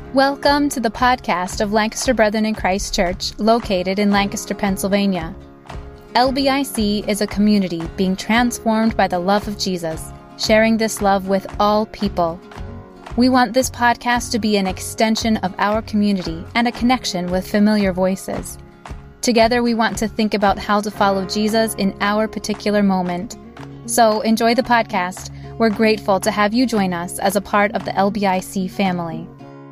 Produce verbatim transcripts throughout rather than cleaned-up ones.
Welcome to the podcast of Lancaster Brethren in Christ Church, located in Lancaster, Pennsylvania. L B I C is a community being transformed by the love of Jesus, sharing this love with all people. We want this podcast to be an extension of our community and a connection with familiar voices. Together, we want to think about how to follow Jesus in our particular moment. So enjoy the podcast. We're grateful to have you join us as a part of the L B I C family.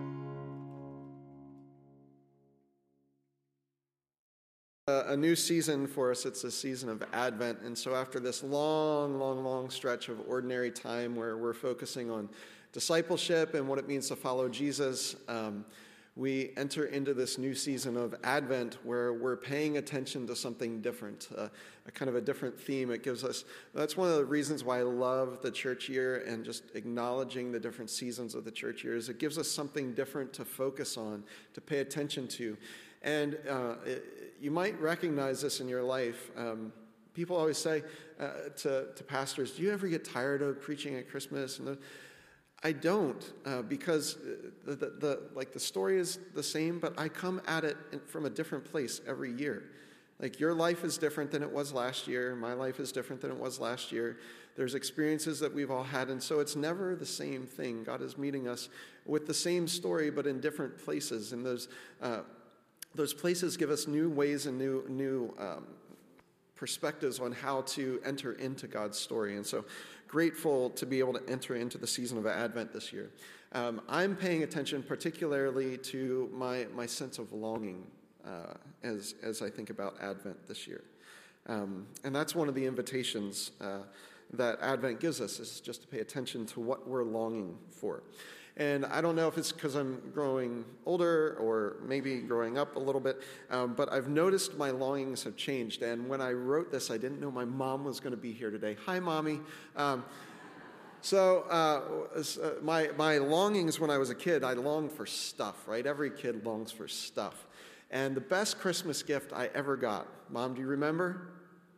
A new season for us. It's a season of Advent. And so after this long, long, long stretch of ordinary time where we're focusing on discipleship and what it means to follow Jesus, um, we enter into this new season of Advent where we're paying attention to something different, uh, a kind of a different theme. It gives us, that's one of the reasons why I love the church year and just acknowledging the different seasons of the church year is it gives us something different to focus on, to pay attention to. And uh, it, you might recognize this in your life. Um, people always say uh, to, to pastors, do you ever get tired of preaching at Christmas? And the, I don't, uh, because the, the, the like the story is the same, but I come at it from a different place every year. Like your life is different than it was last year. My life is different than it was last year. There's experiences that we've all had, and so it's never the same thing. God is meeting us with the same story, but in different places. And those uh, those places give us new ways and new new um, perspectives on how to enter into God's story. And so grateful to be able to enter into the season of Advent this year. Um, I'm paying attention particularly to my, my sense of longing uh, as, as I think about Advent this year. Um, and that's one of the invitations uh, that Advent gives us, is just to pay attention to what we're longing for. And I don't know if it's because I'm growing older or maybe growing up a little bit, um, but I've noticed my longings have changed. And when I wrote this, I didn't know my mom was going to be here today. Hi, Mommy. Um, so uh, my my longings when I was a kid, I longed for stuff, right? Every kid longs for stuff. And the best Christmas gift I ever got, Mom, do you remember?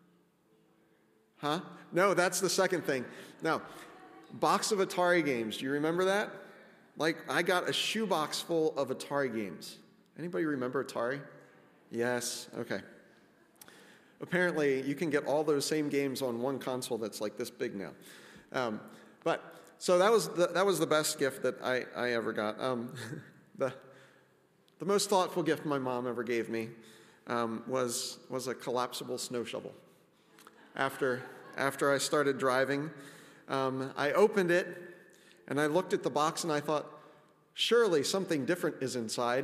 Huh? No, that's the second thing. No, box of Atari games. Do you remember that? Like, I got a shoebox full of Atari games. Anybody remember Atari? Yes, okay. Apparently, you can get all those same games on one console that's like this big now. Um, but, so that was the, that was the best gift that I, I ever got. Um, the, the most thoughtful gift my mom ever gave me um, was, was a collapsible snow shovel. After, after I started driving, um, I opened it, and I looked at the box and I thought, surely something different is inside.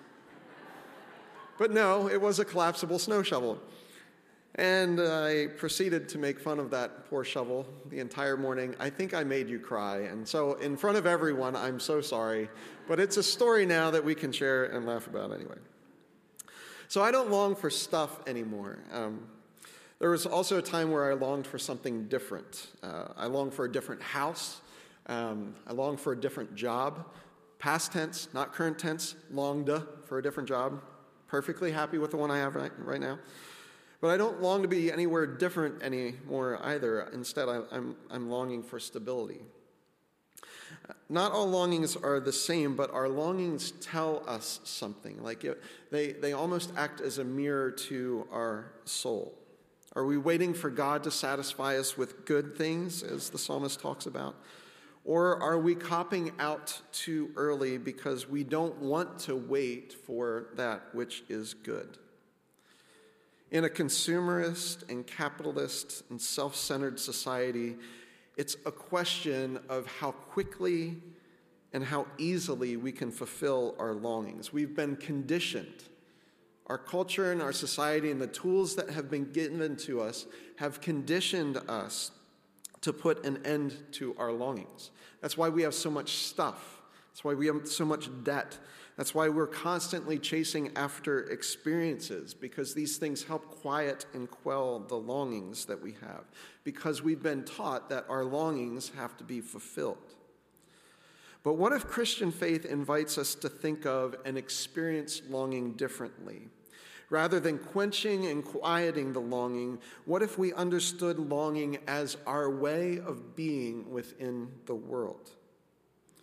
But no, it was a collapsible snow shovel. And I proceeded to make fun of that poor shovel the entire morning. I think I made you cry. And so in front of everyone, I'm so sorry. But it's a story now that we can share and laugh about anyway. So I don't long for stuff anymore. Um, there was also a time where I longed for something different. Uh, I longed for a different house. Um, I long for a different job. Past tense, not current tense, longed for a different job. Perfectly happy with the one I have right, right now. But I don't long to be anywhere different anymore either. Instead, I, I'm, I'm longing for stability. Not all longings are the same, but our longings tell us something. Like it, they, they almost act as a mirror to our soul. Are we waiting for God to satisfy us with good things, as the psalmist talks about? Or are we copping out too early because we don't want to wait for that which is good? In a consumerist and capitalist and self-centered society, it's a question of how quickly and how easily we can fulfill our longings. We've been conditioned. Our culture and our society and the tools that have been given to us have conditioned us to put an end to our longings. That's why we have so much stuff. That's why we have so much debt. That's why we're constantly chasing after experiences, because these things help quiet and quell the longings that we have, because we've been taught that our longings have to be fulfilled. But what if Christian faith invites us to think of and experience longing differently? Rather than quenching and quieting the longing, what if we understood longing as our way of being within the world?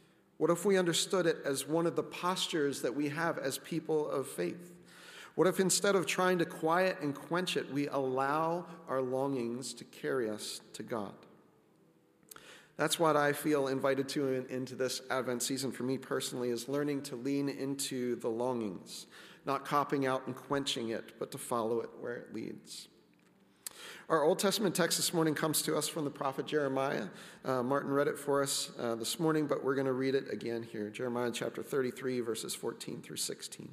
What if we understood it as one of the postures that we have as people of faith? What if instead of trying to quiet and quench it, we allow our longings to carry us to God? That's what I feel invited to in, into this Advent season for me personally, is learning to lean into the longings, not copping out and quenching it, but to follow it where it leads. Our Old Testament text this morning comes to us from the prophet Jeremiah. Uh, Martin read it for us uh, this morning, but we're going to read it again here. Jeremiah chapter thirty-three, verses fourteen through sixteen.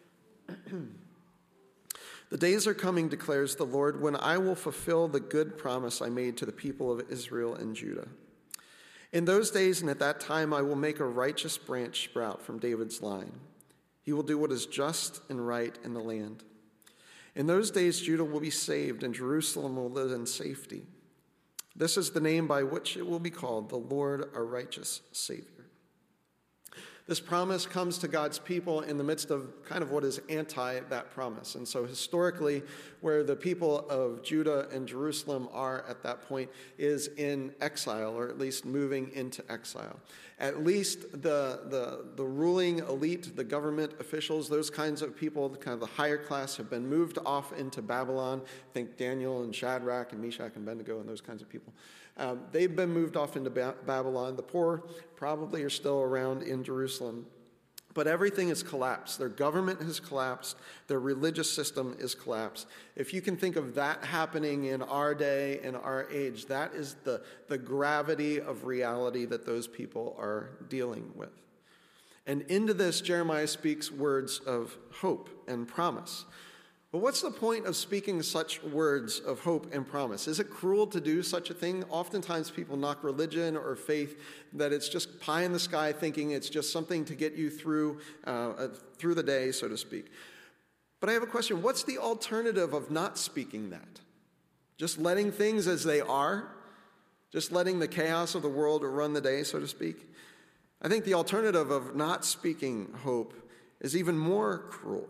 The days are coming, declares the Lord, when I will fulfill the good promise I made to the people of Israel and Judah. In those days and at that time I will make a righteous branch sprout from David's line. He will do what is just and right in the land. In those days Judah will be saved and Jerusalem will live in safety. This is the name by which it will be called, the Lord our righteous Savior. This promise comes to God's people in the midst of kind of what is anti that promise. And so historically, where the people of Judah and Jerusalem are at that point is in exile, or at least moving into exile. At least the, the, the ruling elite, the government officials, those kinds of people, the kind of the higher class, have been moved off into Babylon. Think Daniel and Shadrach and Meshach and Abednego and those kinds of people. Um, they've been moved off into ba- Babylon. The poor probably are still around in Jerusalem. But everything has collapsed. Their government has collapsed. Their religious system is collapsed. If you can think of that happening in our day, in our age, that is the, the gravity of reality that those people are dealing with. And into this, Jeremiah speaks words of hope and promise. But what's the point of speaking such words of hope and promise? Is it cruel to do such a thing? Oftentimes people knock religion or faith that it's just pie in the sky, thinking it's just something to get you through uh, through the day, so to speak. But I have a question. What's the alternative of not speaking that? Just letting things as they are? Just letting the chaos of the world run the day, so to speak? I think the alternative of not speaking hope is even more cruel.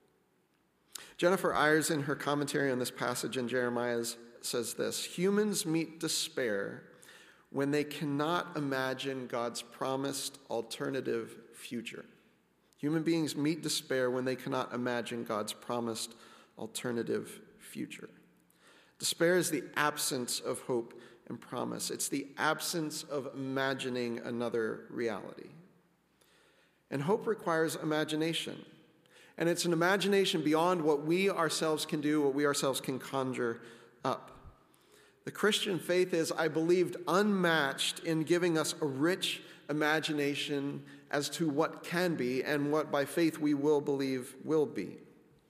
Jennifer Ayers, in her commentary on this passage in Jeremiah, says this: humans meet despair when they cannot imagine God's promised alternative future. Human beings meet despair when they cannot imagine God's promised alternative future. Despair is the absence of hope and promise. It's the absence of imagining another reality. And hope requires imagination. And it's an imagination beyond what we ourselves can do, what we ourselves can conjure up. The Christian faith is, I believed, unmatched in giving us a rich imagination as to what can be and what by faith we will believe will be.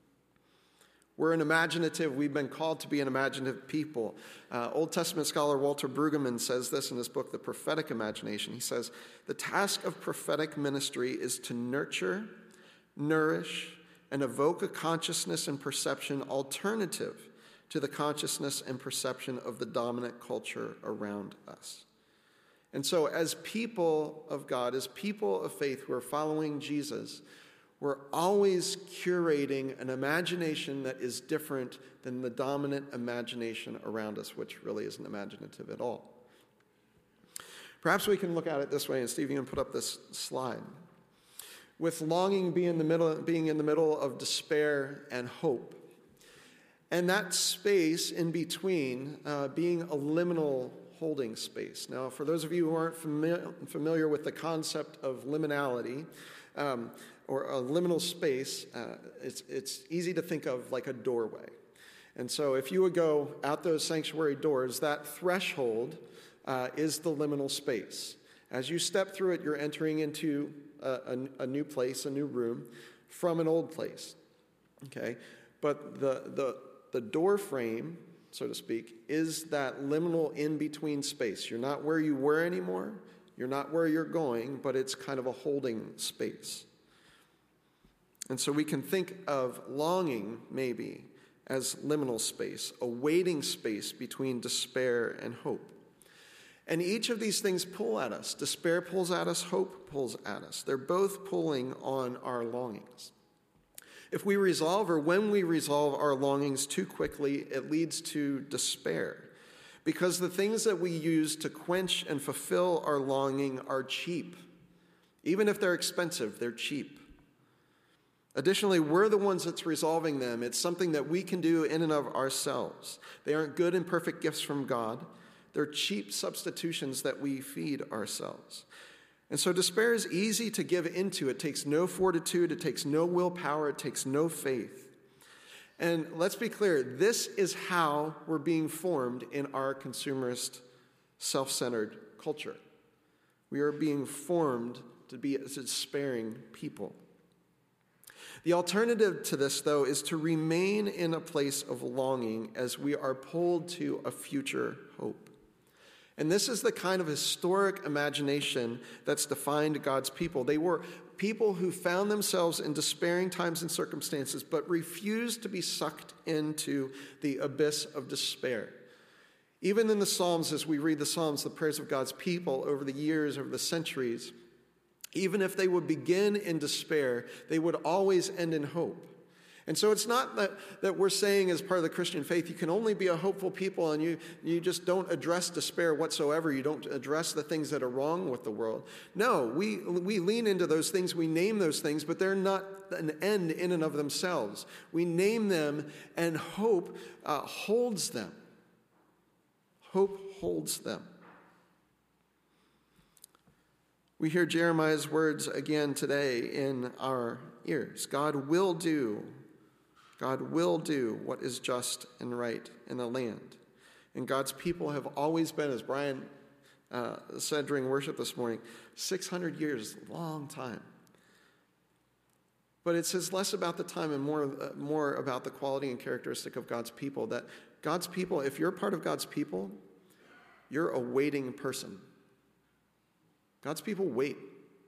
We're an imaginative, we've been called to be an imaginative people. Uh, Old Testament scholar Walter Brueggemann says this in his book, The Prophetic Imagination. He says, the task of prophetic ministry is to nurture, nourish, and evoke a consciousness and perception alternative to the consciousness and perception of the dominant culture around us. And so as people of God, as people of faith who are following Jesus, we're always curating an imagination that is different than the dominant imagination around us, which really isn't imaginative at all. Perhaps we can look at it this way, and Steve, you can put up this slide. With longing being in the middle, being in the middle of despair and hope. And that space in between uh, being a liminal holding space. Now, for those of you who aren't familiar, familiar with the concept of liminality, um, or a liminal space, uh, it's, it's easy to think of like a doorway. And so if you would go out those sanctuary doors, that threshold uh, is the liminal space. As you step through it, you're entering into A, a, a new place, a new room, from an old place, okay? But the, the, the door frame, so to speak, is that liminal in-between space. You're not where you were anymore, you're not where you're going, but it's kind of a holding space. And so we can think of longing, maybe, as liminal space, a waiting space between despair and hope. And each of these things pull at us. Despair pulls at us, hope pulls at us. They're both pulling on our longings. If we resolve, or when we resolve our longings too quickly, it leads to despair. Because the things that we use to quench and fulfill our longing are cheap. Even if they're expensive, they're cheap. Additionally, we're the ones that's resolving them. It's something that we can do in and of ourselves. They aren't good and perfect gifts from God. They're cheap substitutions that we feed ourselves. And so despair is easy to give into. It takes no fortitude. It takes no willpower. It takes no faith. And let's be clear, this is how we're being formed in our consumerist, self-centered culture. We are being formed to be a despairing people. The alternative to this, though, is to remain in a place of longing as we are pulled to a future hope. And this is the kind of historic imagination that's defined God's people. They were people who found themselves in despairing times and circumstances, but refused to be sucked into the abyss of despair. Even in the Psalms, as we read the Psalms, the prayers of God's people over the years, over the centuries, even if they would begin in despair, they would always end in hope. And so it's not that, that we're saying as part of the Christian faith, you can only be a hopeful people and you, you just don't address despair whatsoever. You don't address the things that are wrong with the world. No, we, we lean into those things, we name those things, but they're not an end in and of themselves. We name them, and hope uh, holds them. Hope holds them. We hear Jeremiah's words again today in our ears. God will do, God will do what is just and right in the land. And God's people have always been, as Brian uh, said during worship this morning, six hundred years, long time. But it says less about the time and more, uh, more about the quality and characteristic of God's people. That God's people, if you're part of God's people, you're a waiting person. God's people wait.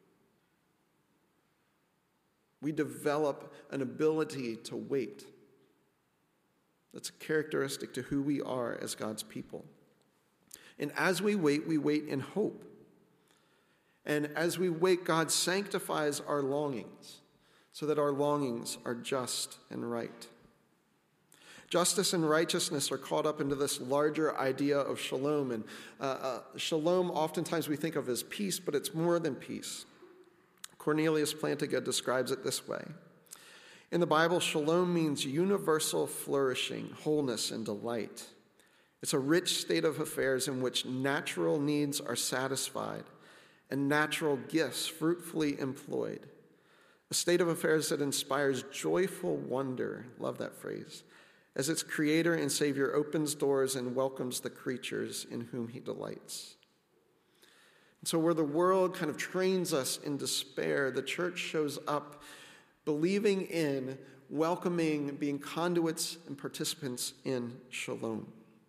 We develop an ability to wait. That's a characteristic to who we are as God's people. And as we wait, we wait in hope. And as we wait, God sanctifies our longings so that our longings are just and right. Justice and righteousness are caught up into this larger idea of shalom. And uh, uh, shalom, oftentimes we think of as peace, but it's more than peace. Cornelius Plantinga describes it this way. In the Bible, shalom means universal flourishing, wholeness, and delight. It's a rich state of affairs in which natural needs are satisfied and natural gifts fruitfully employed. A state of affairs that inspires joyful wonder, love that phrase, as its creator and savior opens doors and welcomes the creatures in whom he delights. And so where the world kind of trains us in despair, the church shows up believing in, welcoming, being conduits and participants in shalom.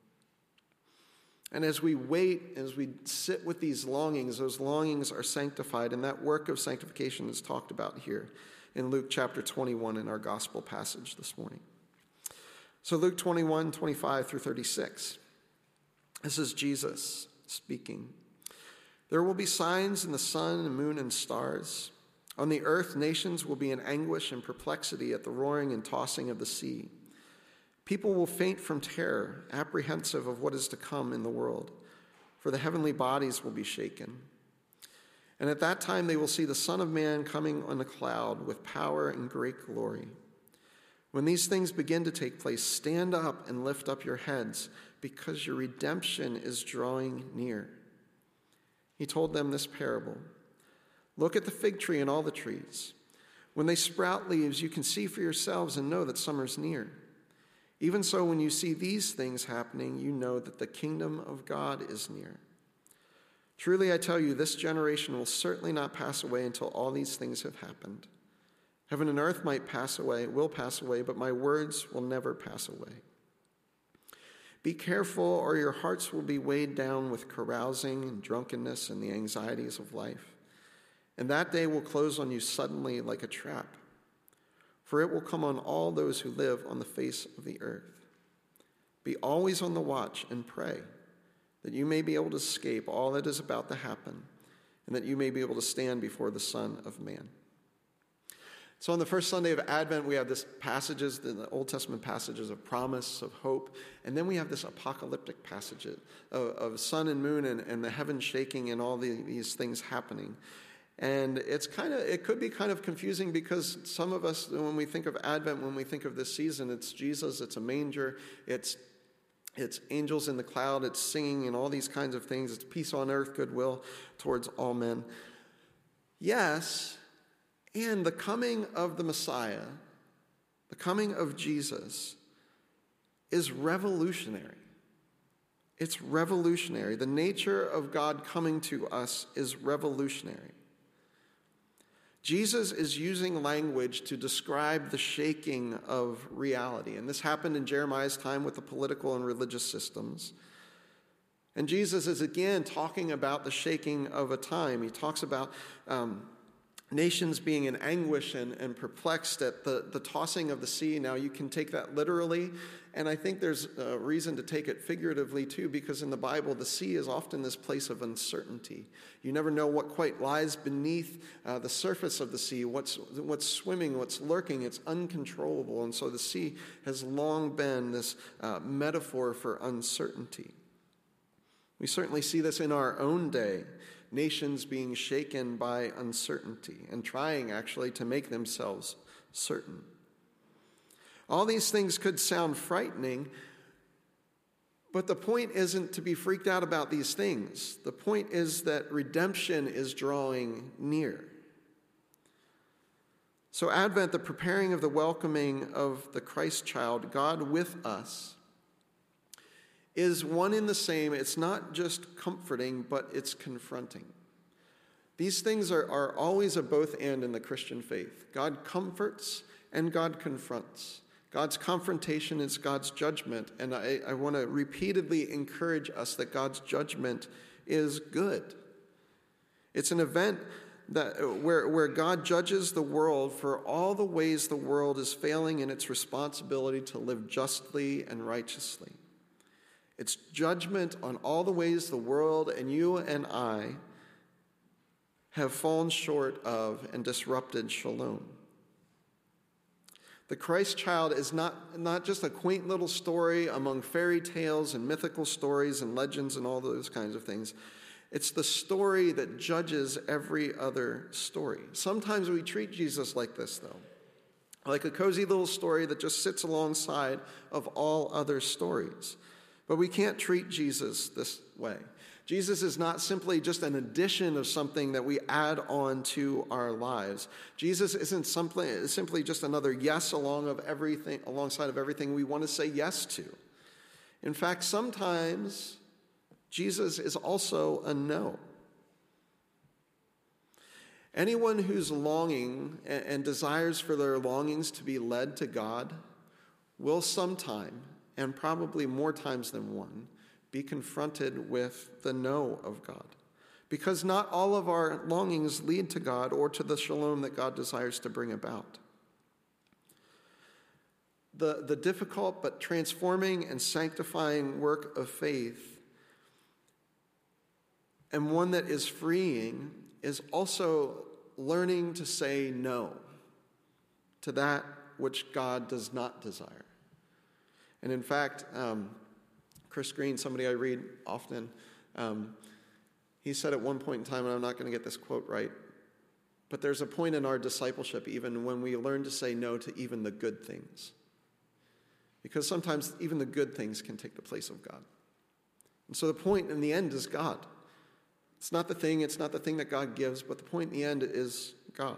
And as we wait, as we sit with these longings, those longings are sanctified, and that work of sanctification is talked about here in Luke chapter twenty-one in our gospel passage this morning. So Luke twenty-one, twenty-five through thirty-six. This is Jesus speaking. There will be signs in the sun and moon and stars. On the earth, nations will be in anguish and perplexity at the roaring and tossing of the sea. People will faint from terror, apprehensive of what is to come in the world, for the heavenly bodies will be shaken. And at that time they will see the Son of Man coming on a cloud with power and great glory. When these things begin to take place, stand up and lift up your heads, because your redemption is drawing near. He told them this parable. Look at the fig tree and all the trees. When they sprout leaves, you can see for yourselves and know that summer's near. Even so, when you see these things happening, you know that the kingdom of God is near. Truly, I tell you, this generation will certainly not pass away until all these things have happened. Heaven and earth might pass away, will pass away, but my words will never pass away. Be careful, or your hearts will be weighed down with carousing and drunkenness and the anxieties of life. And that day will close on you suddenly like a trap, for it will come on all those who live on the face of the earth. Be always on the watch and pray, that you may be able to escape all that is about to happen, and that you may be able to stand before the Son of Man. So on the first Sunday of Advent, we have this passages, the Old Testament passages of promise, of hope, and then we have this apocalyptic passage of, of sun and moon and, and the heavens shaking and all the, these things happening. And it's kind of, it could be kind of confusing because some of us, when we think of Advent, when we think of this season, it's Jesus, it's a manger, it's it's angels in the cloud, it's singing and all these kinds of things. It's peace on earth, goodwill towards all men. Yes, and the coming of the Messiah, the coming of Jesus, is revolutionary. It's revolutionary. The nature of God coming to us is revolutionary. Jesus is using language to describe the shaking of reality. And this happened in Jeremiah's time with the political and religious systems. And Jesus is again talking about the shaking of a time. He talks about um, nations being in anguish and, and perplexed at the, the tossing of the sea. Now, you can take that literally, and I think there's a reason to take it figuratively too, because in the Bible, the sea is often this place of uncertainty. You never know what quite lies beneath uh, the surface of the sea, what's, what's swimming, what's lurking. It's uncontrollable, and so the sea has long been this uh, metaphor for uncertainty. We certainly see this in our own day. Nations being shaken by uncertainty and trying actually to make themselves certain. All these things could sound frightening, but the point isn't to be freaked out about these things. The point is that redemption is drawing near. So Advent, the preparing of the welcoming of the Christ child, God with us, is one in the same. It's not just comforting, but it's confronting. These things are, are always a both and in the Christian faith. God comforts and God confronts. God's confrontation is God's judgment, and I, I want to repeatedly encourage us that God's judgment is good. It's an event that where, where God judges the world for all the ways the world is failing in its responsibility to live justly and righteously. It's judgment on all the ways the world and you and I have fallen short of and disrupted shalom. The Christ child is not, not just a quaint little story among fairy tales and mythical stories and legends and all those kinds of things. It's the story that judges every other story. Sometimes we treat Jesus like this, though, like a cozy little story that just sits alongside of all other stories. But we can't treat Jesus this way. Jesus is not simply just an addition of something that we add on to our lives. Jesus isn't simply, simply just another yes along of everything, alongside of everything we want to say yes to. In fact, sometimes Jesus is also a no. Anyone who's longing and, and desires for their longings to be led to God will sometime, and probably more times than one, be confronted with the no of God. Because not all of our longings lead to God or to the shalom that God desires to bring about. The, the difficult but transforming and sanctifying work of faith, and one that is freeing, is also learning to say no to that which God does not desire. And in fact, um, Chris Green, somebody I read often, um, he said at one point in time, and I'm not going to get this quote right, but there's a point in our discipleship even when we learn to say no to even the good things. Because sometimes even the good things can take the place of God. And so the point in the end is God. It's not the thing, it's not the thing that God gives, but the point in the end is God.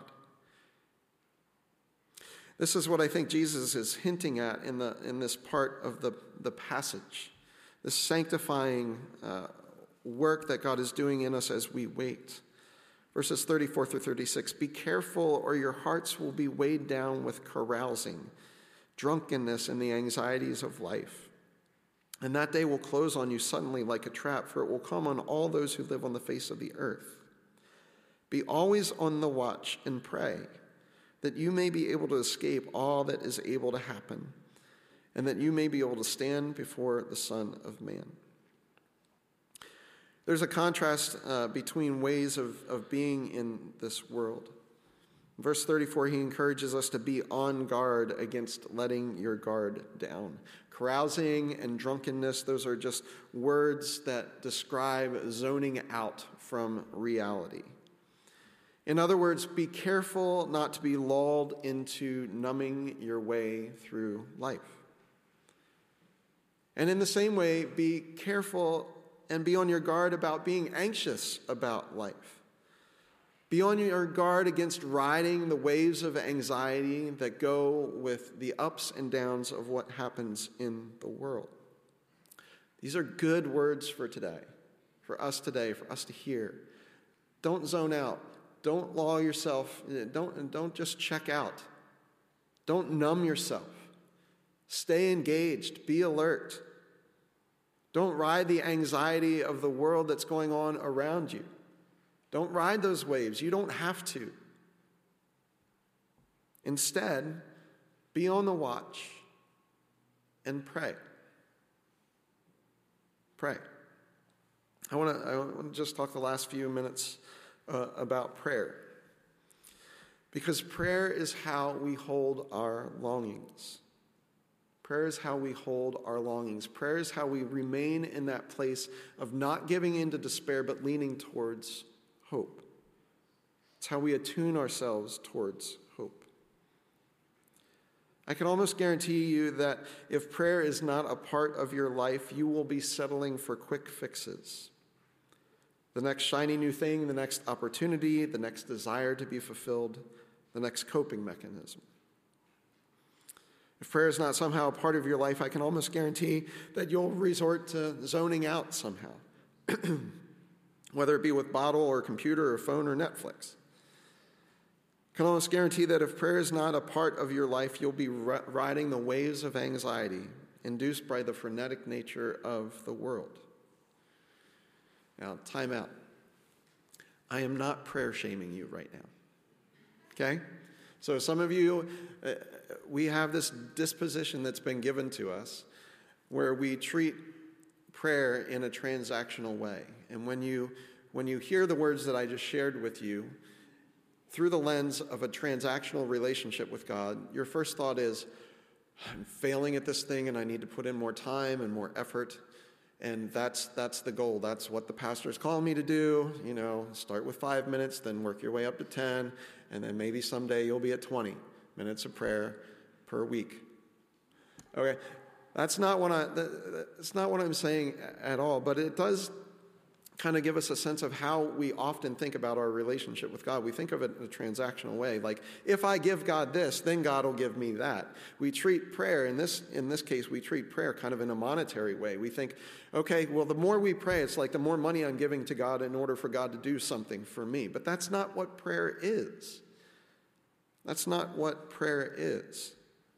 This is what I think Jesus is hinting at in the in this part of the, the passage, this sanctifying uh, work that God is doing in us as we wait. Verses thirty-four through thirty-six, be careful or your hearts will be weighed down with carousing, drunkenness, and the anxieties of life. And that day will close on you suddenly like a trap, for it will come on all those who live on the face of the earth. Be always on the watch and pray, that you may be able to escape all that is able to happen, and that you may be able to stand before the Son of Man. There's a contrast uh, between ways of, of being in this world. In verse thirty-four, he encourages us to be on guard against letting your guard down. Carousing and drunkenness, those are just words that describe zoning out from reality. In other words, be careful not to be lulled into numbing your way through life. And in the same way, be careful and be on your guard about being anxious about life. Be on your guard against riding the waves of anxiety that go with the ups and downs of what happens in the world. These are good words for today, for us today, for us to hear. Don't zone out. Don't lull yourself. Don't, don't just check out. Don't numb yourself. Stay engaged. Be alert. Don't ride the anxiety of the world that's going on around you. Don't ride those waves. You don't have to. Instead, be on the watch and pray. Pray. I want to I want to just talk the last few minutes uh, about prayer. Because prayer is how we hold our longings. Prayer is how we hold our longings. Prayer is how we remain in that place of not giving in to despair, but leaning towards hope. It's how we attune ourselves towards hope. I can almost guarantee you that if prayer is not a part of your life, you will be settling for quick fixes. The next shiny new thing, the next opportunity, the next desire to be fulfilled, the next coping mechanism. If prayer is not somehow a part of your life, I can almost guarantee that you'll resort to zoning out somehow. Whether it be with bottle or computer or phone or Netflix. I can almost guarantee that if prayer is not a part of your life, you'll be riding the waves of anxiety induced by the frenetic nature of the world. Now, time out. I am not prayer shaming you right now. Okay? So some of you, uh, we have this disposition that's been given to us where we treat prayer in a transactional way. And when you when you hear the words that I just shared with you through the lens of a transactional relationship with God, your first thought is, I'm failing at this thing and I need to put in more time and more effort. And that's that's the goal. That's what the pastor is calling me to do. You know, start with five minutes, then work your way up to ten, and then maybe someday you'll be at twenty minutes of prayer per week. Okay, that's not what I. That's not what I'm saying at all. But it does kind of give us a sense of how we often think about our relationship with God. We think of it in a transactional way, like if I give God this, then God will give me that. We treat prayer in this in this case, we treat prayer kind of in a monetary way. We think, okay, well, the more we pray, it's like the more money I'm giving to God in order for God to do something for me. But that's not what prayer is. That's not what prayer is.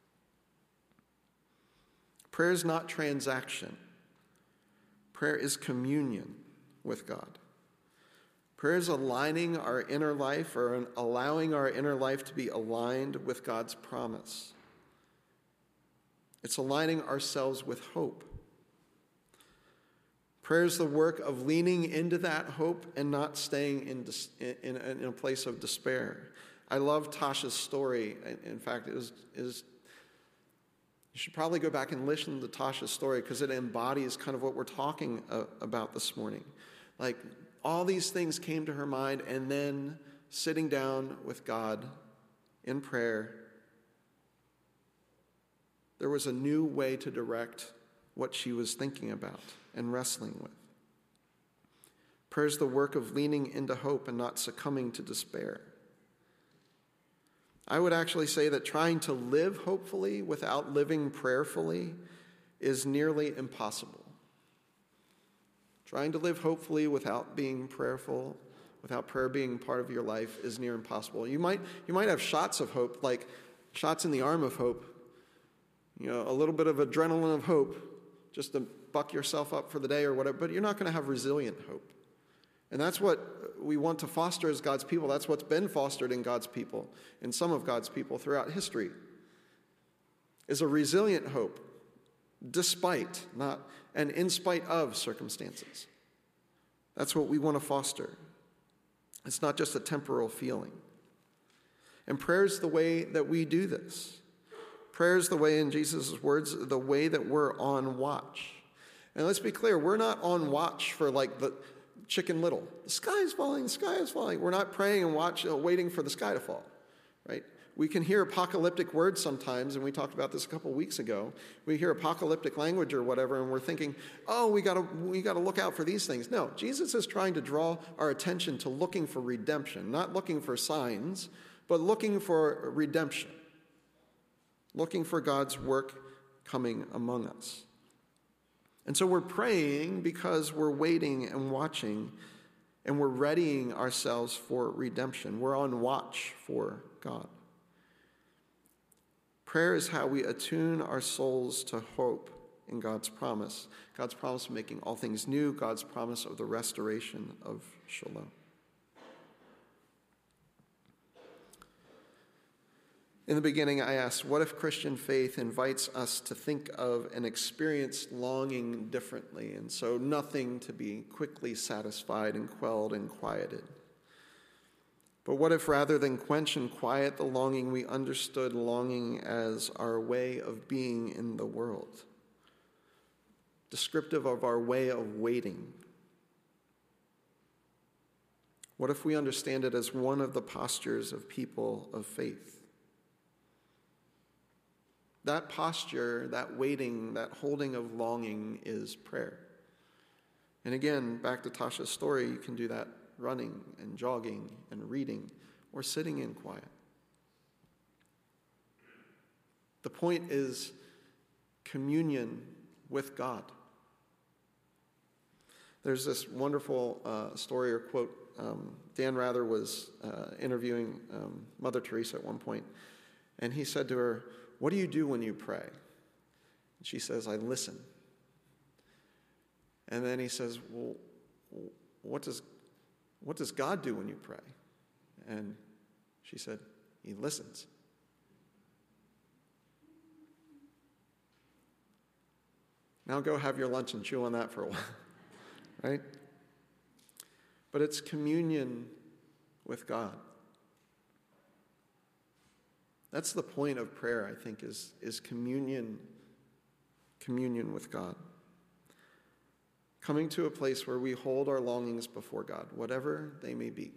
Prayer is not transaction. Prayer is communion with God. Prayer is aligning our inner life or allowing our inner life to be aligned with God's promise. It's aligning ourselves with hope. Prayer is the work of leaning into that hope and not staying in, in, in a place of despair. I love Tasha's story. In fact, it was, it was you should probably go back and listen to Tasha's story because it embodies kind of what we're talking uh, about this morning. Like, all these things came to her mind, and then sitting down with God in prayer, there was a new way to direct what she was thinking about and wrestling with. Prayer is the work of leaning into hope and not succumbing to despair. I would actually say that trying to live hopefully without living prayerfully is nearly impossible. Trying to live hopefully without being prayerful, without prayer being part of your life, is near impossible. You might you might have shots of hope, like shots in the arm of hope, you know, a little bit of adrenaline of hope, just to buck yourself up for the day or whatever, but you're not going to have resilient hope. And that's what we want to foster as God's people. That's what's been fostered in God's people, in some of God's people throughout history, is a resilient hope, despite, not and in spite of circumstances. That's what we want to foster. It's not just a temporal feeling. And prayer is the way that we do this. Prayer is the way, in Jesus' words, the way that we're on watch. And let's be clear, we're not on watch for like the Chicken Little. The sky is falling, the sky is falling. We're not praying and watch, uh, waiting for the sky to fall, right? We can hear apocalyptic words sometimes, and we talked about this a couple weeks ago. We hear apocalyptic language or whatever, and we're thinking, oh, we gotta, we gotta look out for these things. No, Jesus is trying to draw our attention to looking for redemption, not looking for signs, but looking for redemption, looking for God's work coming among us. And so we're praying because we're waiting and watching, and we're readying ourselves for redemption. We're on watch for God. Prayer is how we attune our souls to hope in God's promise. God's promise of making all things new, God's promise of the restoration of Shalom. In the beginning, I asked, what if Christian faith invites us to think of and experience longing differently, and so nothing to be quickly satisfied and quelled and quieted? But what if rather than quench and quiet the longing, we understood longing as our way of being in the world, descriptive of our way of waiting? What if we understand it as one of the postures of people of faith? That posture, that waiting, that holding of longing is prayer. And again, back to Tasha's story, you can do that running and jogging and reading or sitting in quiet. The point is communion with God. There's this wonderful uh, story or quote. Um, Dan Rather was uh, interviewing um, Mother Teresa at one point, and he said to her, "What do you do when you pray?" And she says, "I listen." And then he says, "Well, what does what does God do when you pray?" And she said, "He listens." Now go have your lunch and chew on that for a while, right? But it's communion with God. That's the point of prayer, I think, is, is communion, communion with God. Coming to a place where we hold our longings before God, whatever they may be.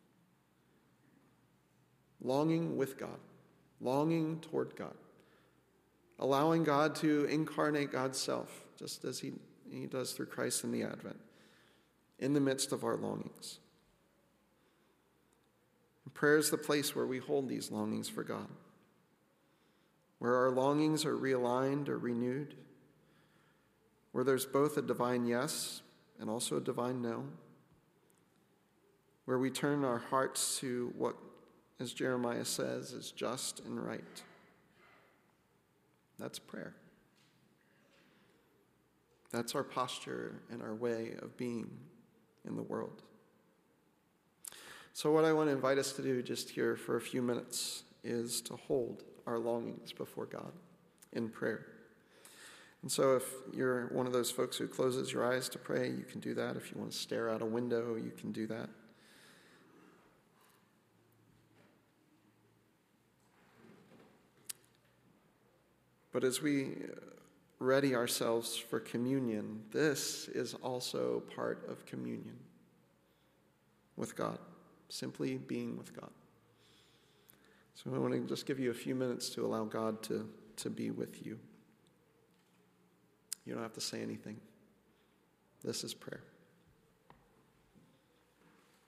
Longing with God, longing toward God. Allowing God to incarnate God's self, just as he, he does through Christ in the Advent, in the midst of our longings. And prayer is the place where we hold these longings for God, where our longings are realigned or renewed, where there's both a divine yes and also a divine no, where we turn our hearts to what, as Jeremiah says, is just and right. That's prayer. That's our posture and our way of being in the world. So what I want to invite us to do just here for a few minutes is to hold our longings before God in prayer. And so if you're one of those folks who closes your eyes to pray, you can do that. If you want to stare out a window, you can do that. But as we ready ourselves for communion, this is also part of communion with God, simply being with God. So I want to just give you a few minutes to allow God to, to be with you. You don't have to say anything. This is prayer.